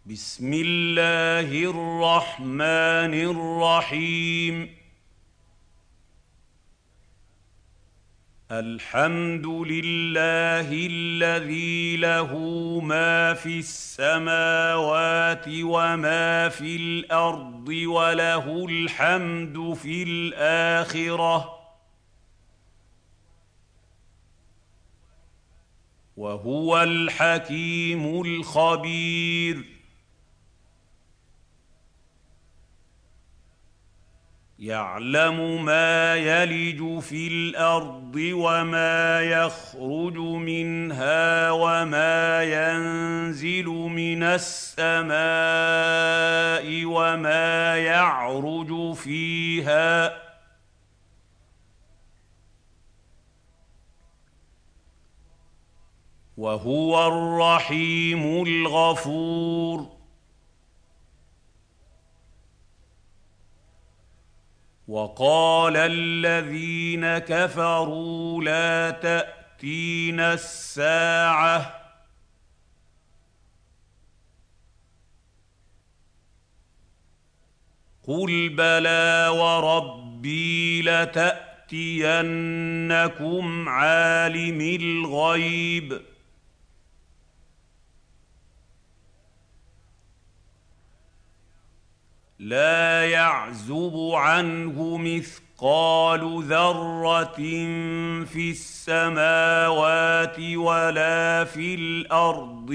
بسم الله الرحمن الرحيم. الحمد لله الذي له ما في السماوات وما في الأرض وله الحمد في الآخرة وهو الحكيم الخبير. يعلم ما يلج في الأرض وما يخرج منها وما ينزل من السماء وما يعرج فيها وهو الرحيم الغفور. وقال الذين كفروا لا تأتينا الساعة قل بلى وربي لتأتينكم عالم الغيب لا يعزب عنه مثقال ذرة في السماوات ولا في الأرض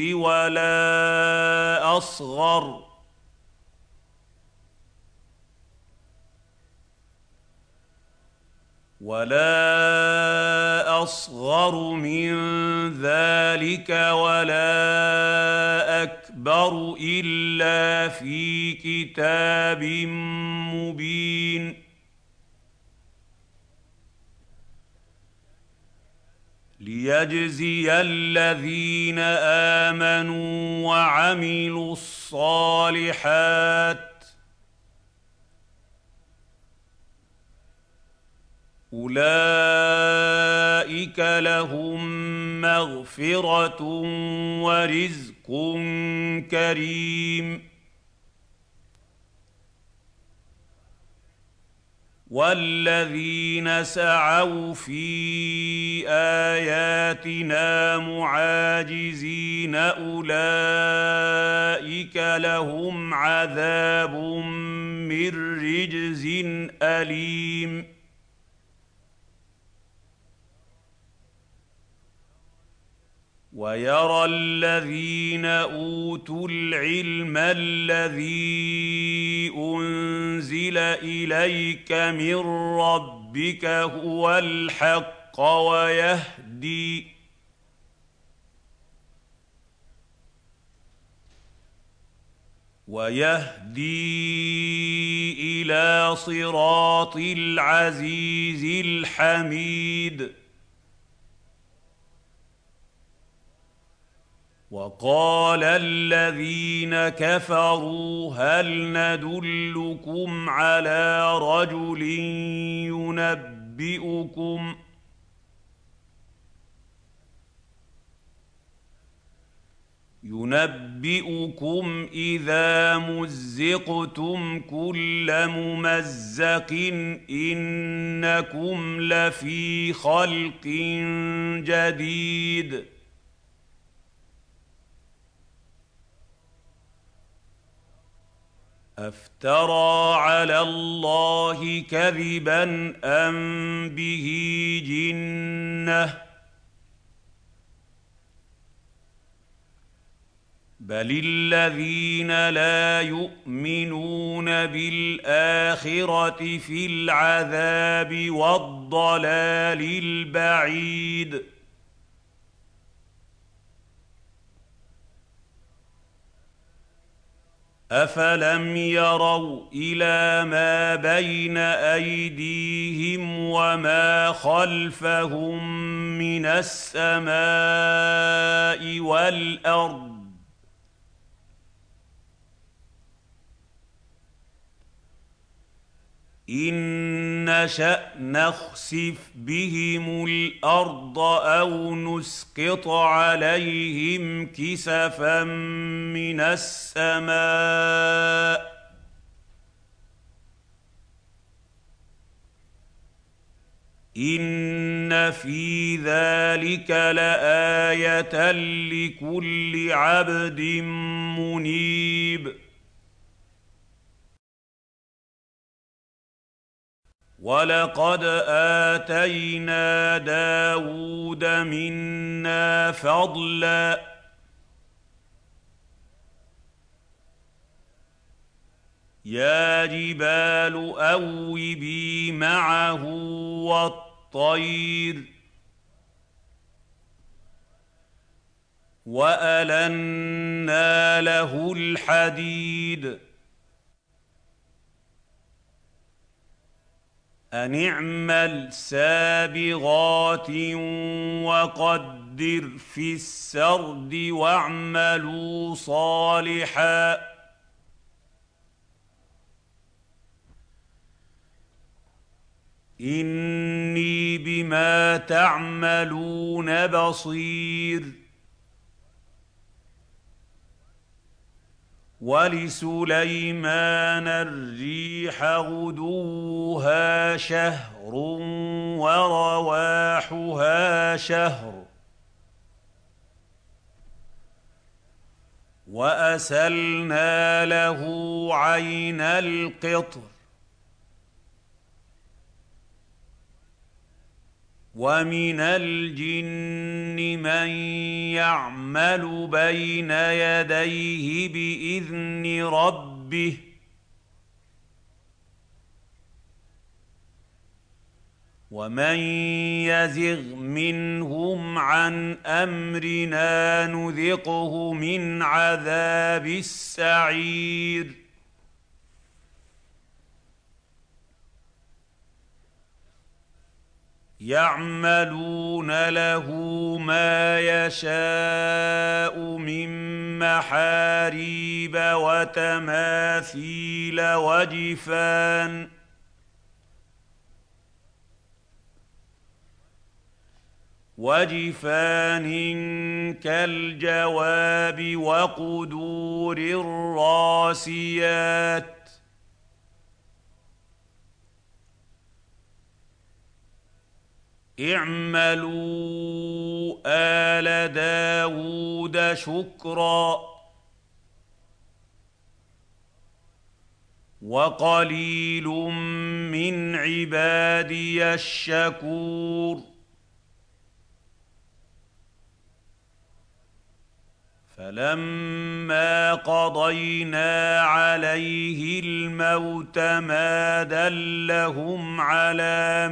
ولا أصغر من ذلك ولا أكبر إلا في كتاب مبين. ليجزي الذين آمنوا وعملوا الصالحات أولئك لهم مغفرة ورزق كريم. والذين سعوا في آياتنا معاجزين أولئك لهم عذاب من رجز أليم. ويرى الذين أوتوا العلم الذي أنزل إليك من ربك هو الحق ويهدي إلى صراط العزيز الحميد. وقال الذين كفروا هل ندلكم على رجل ينبئكم إذا مزقتم كل ممزق إنكم لفي خلق جديد. أفترى على الله كذبا أم به جنة بل الذين لا يؤمنون بالآخرة في العذاب والضلال البعيد. أفلم يروا إلى ما بين أيديهم وما خلفهم من السماء والأرض إن نشأ نخسف بهم الأرض أو نسقط عليهم كسفا من السماء إن في ذلك لآية لكل عبد منيب ولقد آتينا داود منا فضلا يا جبال أوبي معه والطير وألنا له الحديد أن اعمل سابغات وقدر في السرد واعملوا صالحا إني بما تعملون بصير ولسليمان الريح غدوها شهر ورواحها شهر وأسلنا له عين القطر ومن الجن من يعمل بين يديه بإذن ربه ومن يزغ منهم عن أمرنا نذقه من عذاب السعير يعملون له ما يشاء من محاريب وتماثيل وجفان كالجواب وقدور الراسيات اعملوا آل داود شكرا وقليل من عبادي الشكور فلما قضينا عليه الموت ما دلهم على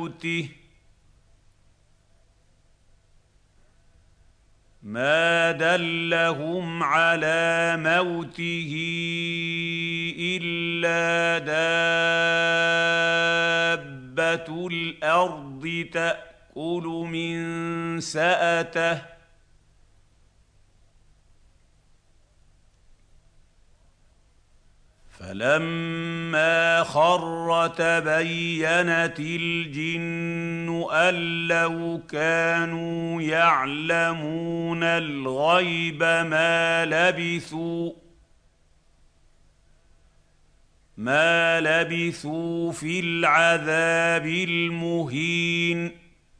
موته إلا دابة الأرض تأكل من سأته فلما خر تبينت الجن أن لو كانوا يعلمون الغيب ما لبثوا في العذاب المهين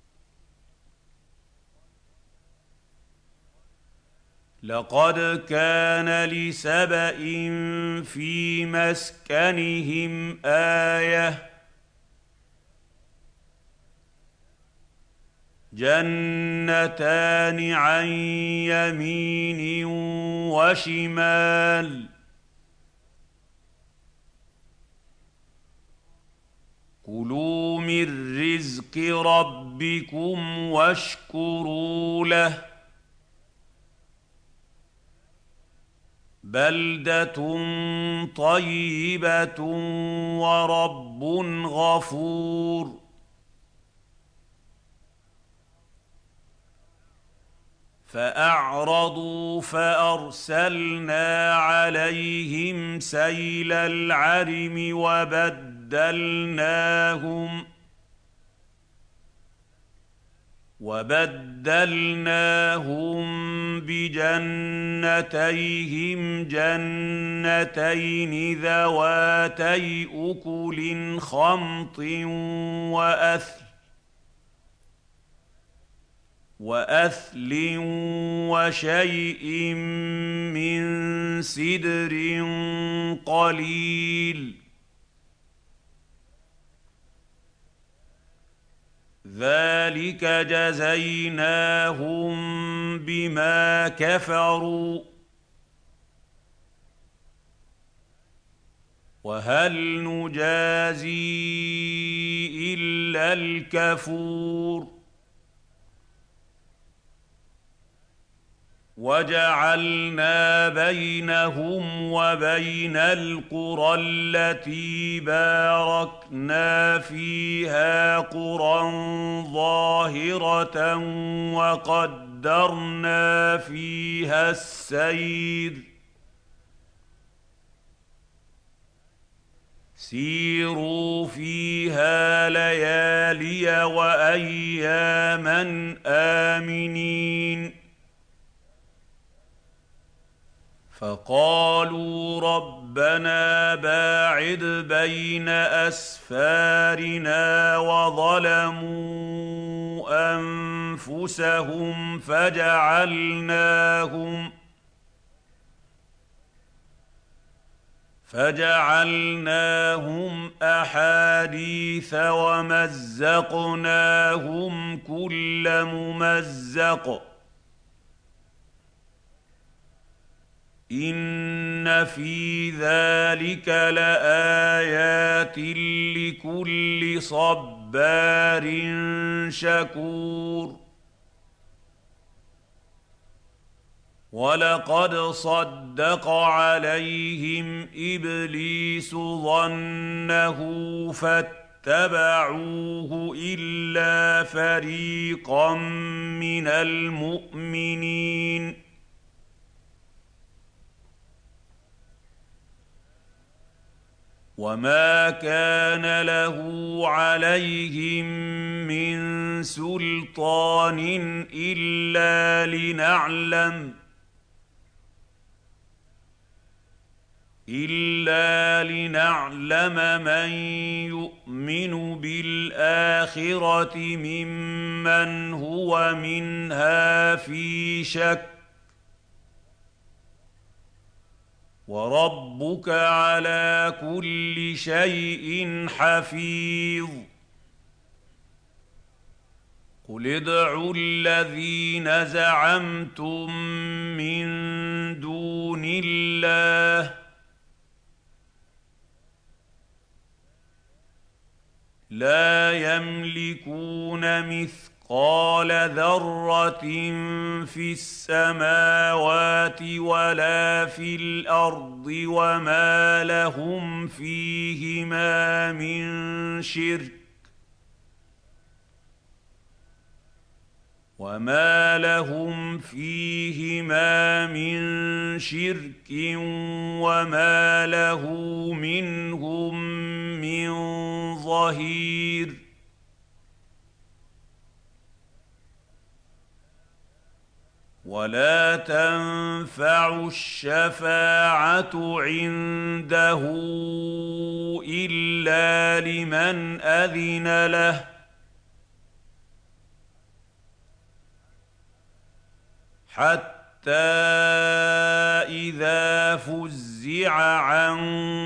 لقد كان لسبإ في مسكنهم آية جنتان عن يمين وشمال كلوا من رزق ربكم واشكروا له بلدة طيبة ورب غفور فأعرضوا فأرسلنا عليهم سيل العرم وبدلناهم بجنتيهم جنتين ذواتي أكل خمط وأثل وشيء من سدر قليل ذلك جزيناهم بما كفروا وهل نجازي إلا الكفور وجعلنا بينهم وبين القرى التي باركنا فيها قرى ظاهرة وقدرنا فيها السير سيروا فيها ليالي وأياما آمنين فقالوا ربنا باعد بين أسفارنا وظلموا أنفسهم فجعلناهم أحاديث ومزقناهم كل ممزق إن في ذلك لآيات لكل صبار شكور ولقد صدق عليهم إبليس ظنه فاتبعوه إلا فريقا من المؤمنين وما كان له عليهم من سلطان إلا لنعلم من يؤمن بالآخرة ممن هو منها في شك وربك على كل شيء حفيظ قل ادعوا الذين زعمتم من دون الله لا يملكون مثقال ذرة في السماوات ولا في الأرض وما لهم فيهما من شرك وما له منهم من ظهير ولا تنفع الشفاعة عنده إلا لمن أذن له حتى إذا فزع عن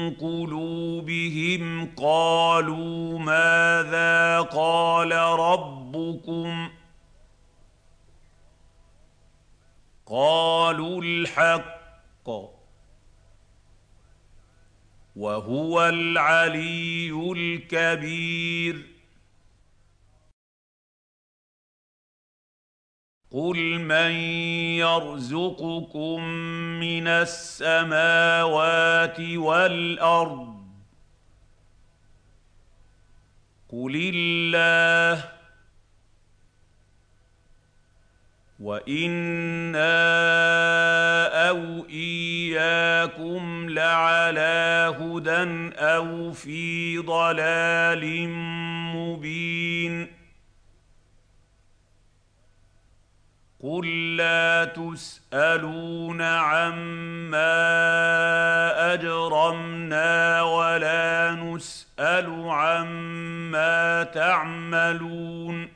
قلوبهم قالوا ماذا قال ربكم قالوا الحق وهو العلي الكبير قل من يرزقكم من السماوات والأرض قل الله وإنا أو إياكم لعلى هدى أو في ضلال مبين قل لا تسألون عما أجرمنا ولا نسأل عما تعملون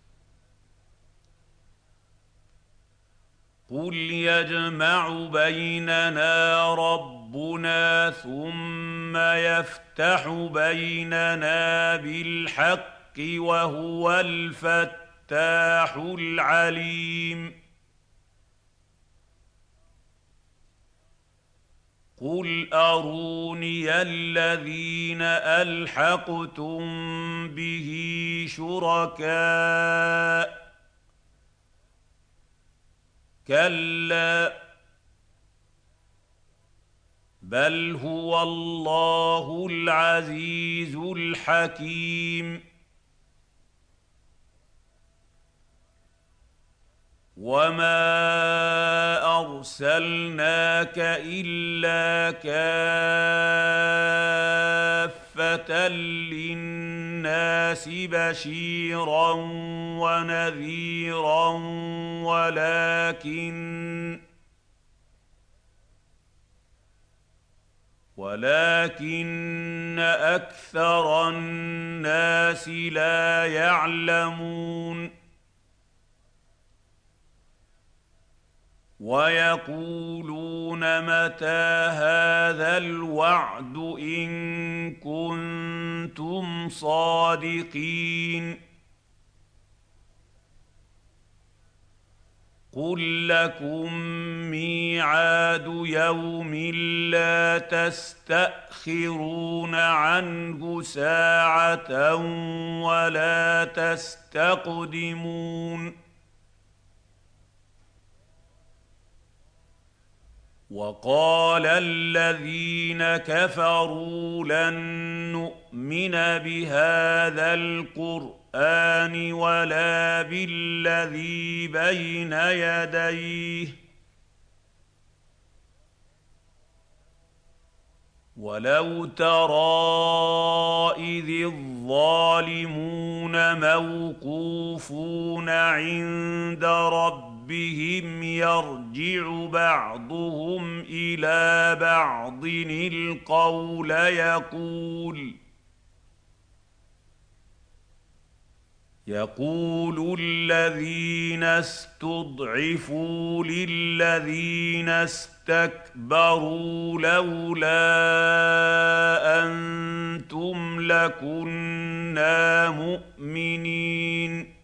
قل يجمع بيننا ربنا ثم يفتح بيننا بالحق وهو الفتاح العليم قل أروني الذين ألحقتم به شركاء كلا بل هو الله العزيز الحكيم وما أرسلناك إلا كافة للناس بشيرا ونذيرا ولكن أكثر الناس لا يعلمون ويقولون متى هذا الوعد إن كنتم صادقين قل لكم ميعاد يوم لا تستأخرون عنه ساعة ولا تستقدمون وقال الذين كفروا لن نؤمن بهذا القرآن ولا بالذي بين يديه ولو ترى إذ الظالمون موقوفون عند ربهم يرجع بعضهم إلى بعض القول يقول الذين استضعفوا للذين استكبروا لولا أنتم لكنا مؤمنين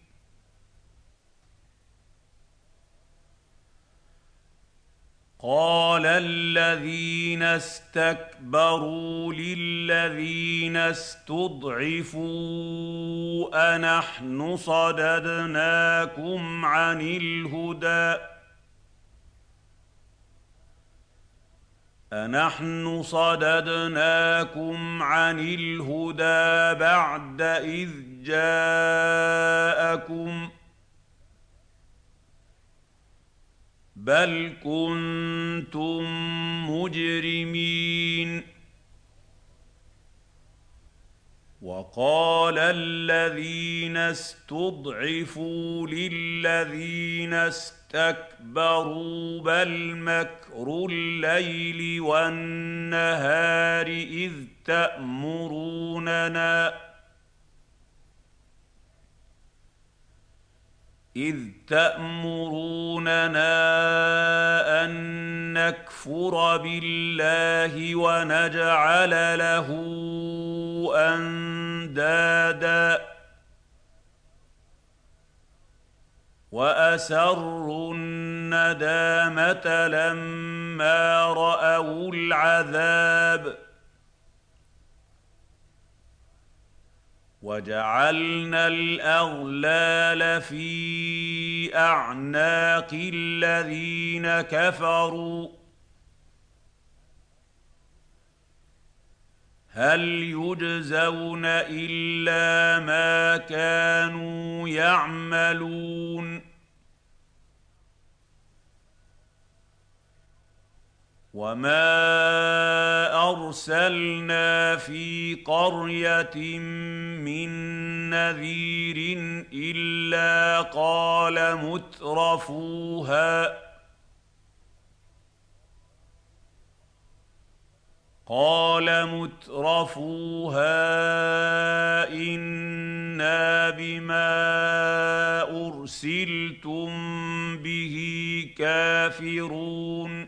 قال الذين استكبروا للذين استضعفوا أنحن صددناكم عن الهدى بعد إذ جاءكم بل كنتم مجرمين وقال الذين استضعفوا للذين استكبروا بل مكر الليل والنهار إذ تأمروننا أن نكفر بالله ونجعل له أندادا وأسروا الندامة لما رأوا العذاب وجعلنا الأغلال في أعناق الذين كفروا هل يجزون إلا ما كانوا يعملون وما أرسلنا في قرية من نذير إلا قال مترفوها إنا بما أرسلتم به كافرون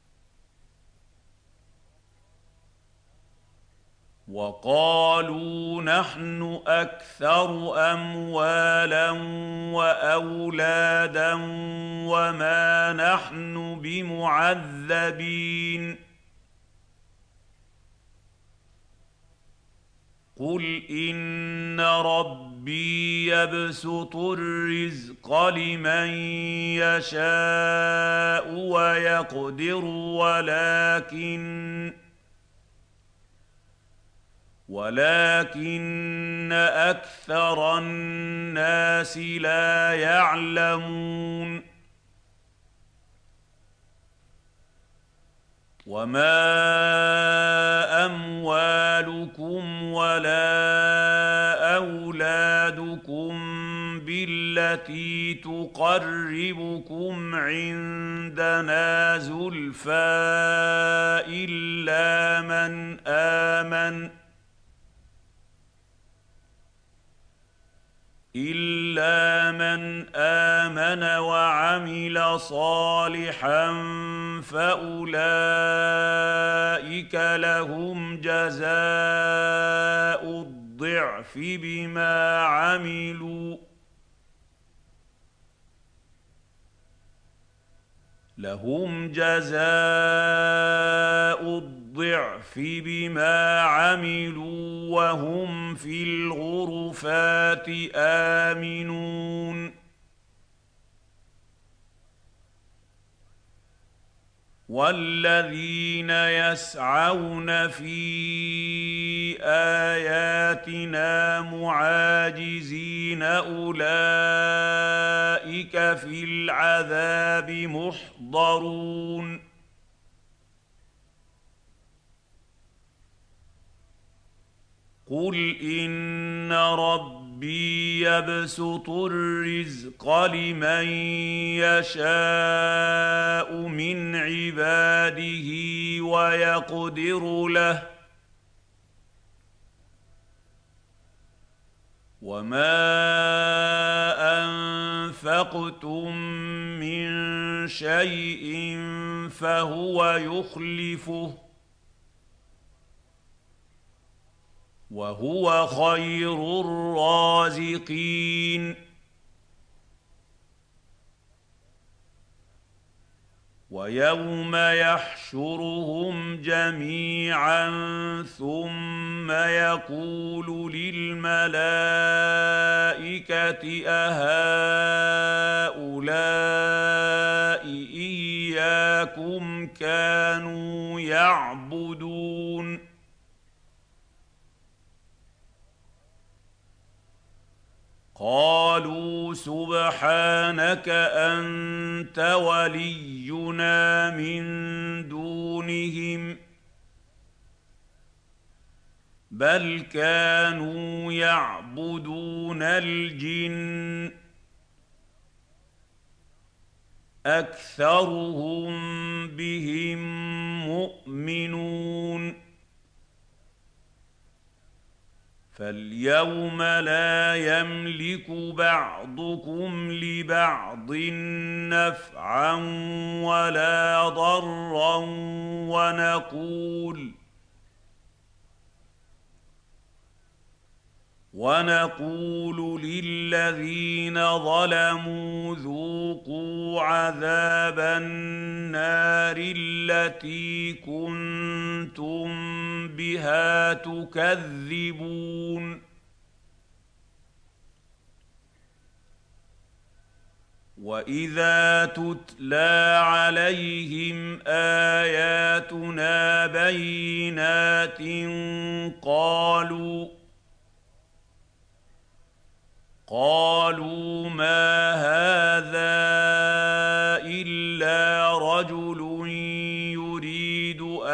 وقالوا نحن أكثر أموالا وأولادا وما نحن بمعذبين قل إن ربي يبسط الرزق لمن يشاء ويقدر ولكن أكثر الناس لا يعلمون وما أموالكم ولا أولادكم بالتي تقربكم عندنا زلفى إلا من آمن وعمل صالحا فأولئك لهم جزاء الضعف بما عملوا وهم في الغرفات آمنون والذين يسعون في آياتنا معاجزين أولئك في العذاب محضرون قل إن ربي يبسط الرزق لمن يشاء من عباده ويقدر له وما أنفقتم من شيء فهو يخلفه وهو خير الرازقين ويوم يحشرهم جميعا ثم يقول للملائكة أهؤلاء إياكم كانوا يعبدون قالوا سبحانك أنت ولينا من دونهم بل كانوا يعبدون الجن أكثرهم بهم مؤمنون فاليوم لا يملك بعضكم لبعض نفعا ولا ضرا ونقول للذين ظلموا ذوقوا عذاب النار التي كنتم بها تكذبون وإذا تتلى عليهم آياتنا بينات قالوا ما هذا إلا رجل يريد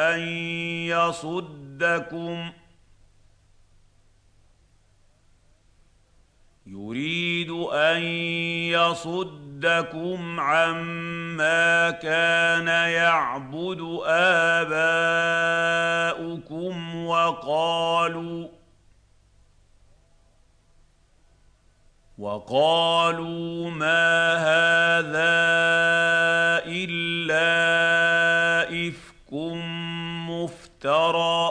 أن يصدكم عما كان يعبد آباؤكم وقالوا ما هذا إلا إفك مفترى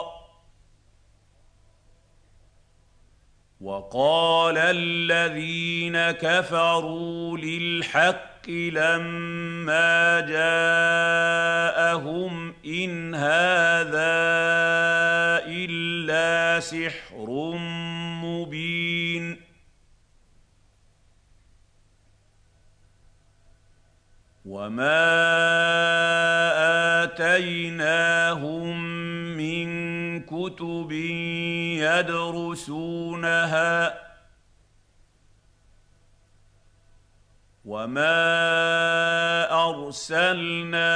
وقال الذين كفروا للحق لما جاءهم إن هذا إلا سحر مبين وما آتيناهم من كتب يدرسونها وما أرسلنا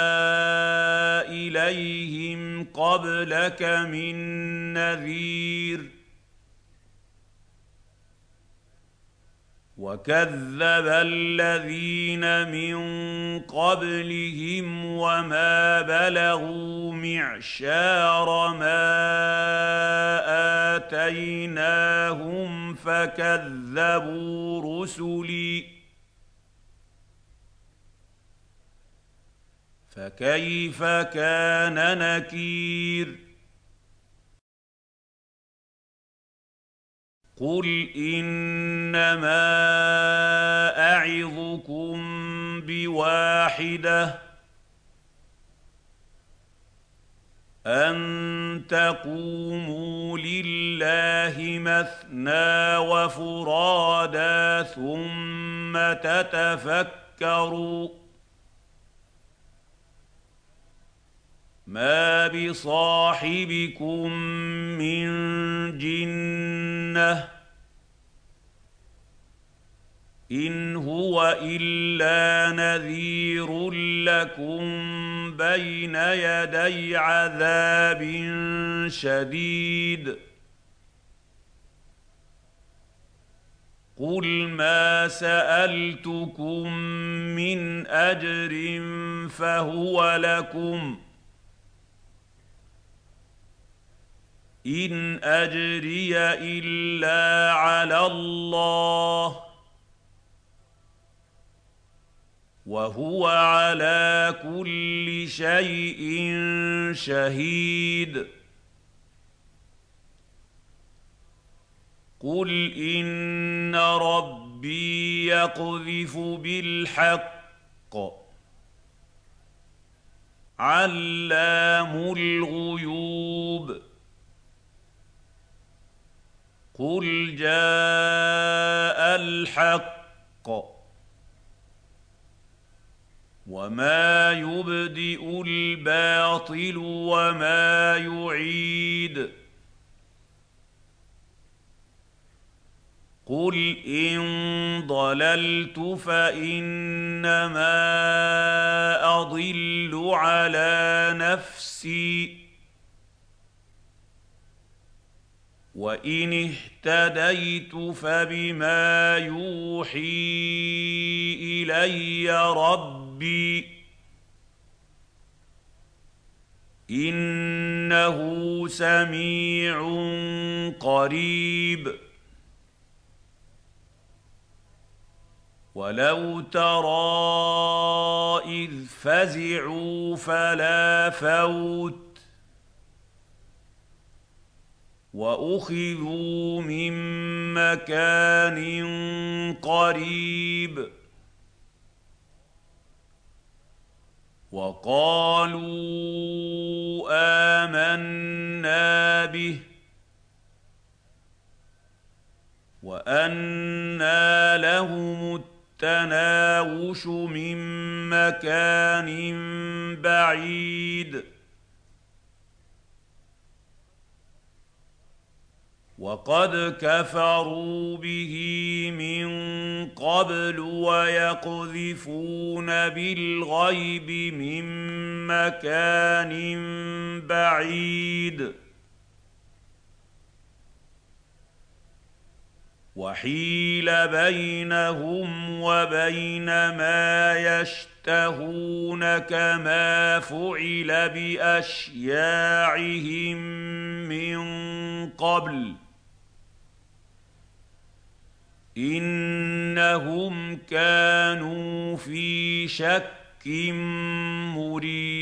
إليهم قبلك من نذير وكذب الذين من قبلهم وما بلغوا معشار ما آتيناهم فكذبوا رسلي فكيف كان نكير قل إنما أعظكم بواحدة أن تقوموا لله مثنى وفرادى ثم تتفكروا ما بصاحبكم من جنة إن هو إلا نذير لكم بين يدي عذاب شديد قل ما سألتكم من أجر فهو لكم إن أجري إلا على الله وهو على كل شيء شهيد قل إن ربي يقذف بالحق علام الغيوب قل جاء الحق وما يبدئ الباطل وما يعيد قل إن ضللت فإنما أضل على نفسي وإن اهتديت فبما يوحي إلي ربي إنه سميع قريب ولو ترى إذ فزعوا فلا فوت وأخذوا من مكان قريب وقالوا آمنا به وأنى لهم التناوش من مكان بعيد وقد كفروا به من قبل ويقذفون بالغيب من مكان بعيد وحيل بينهم وبين ما يشتهون كما فعل بأشياعهم من قبل إنهم كانوا في شك مريب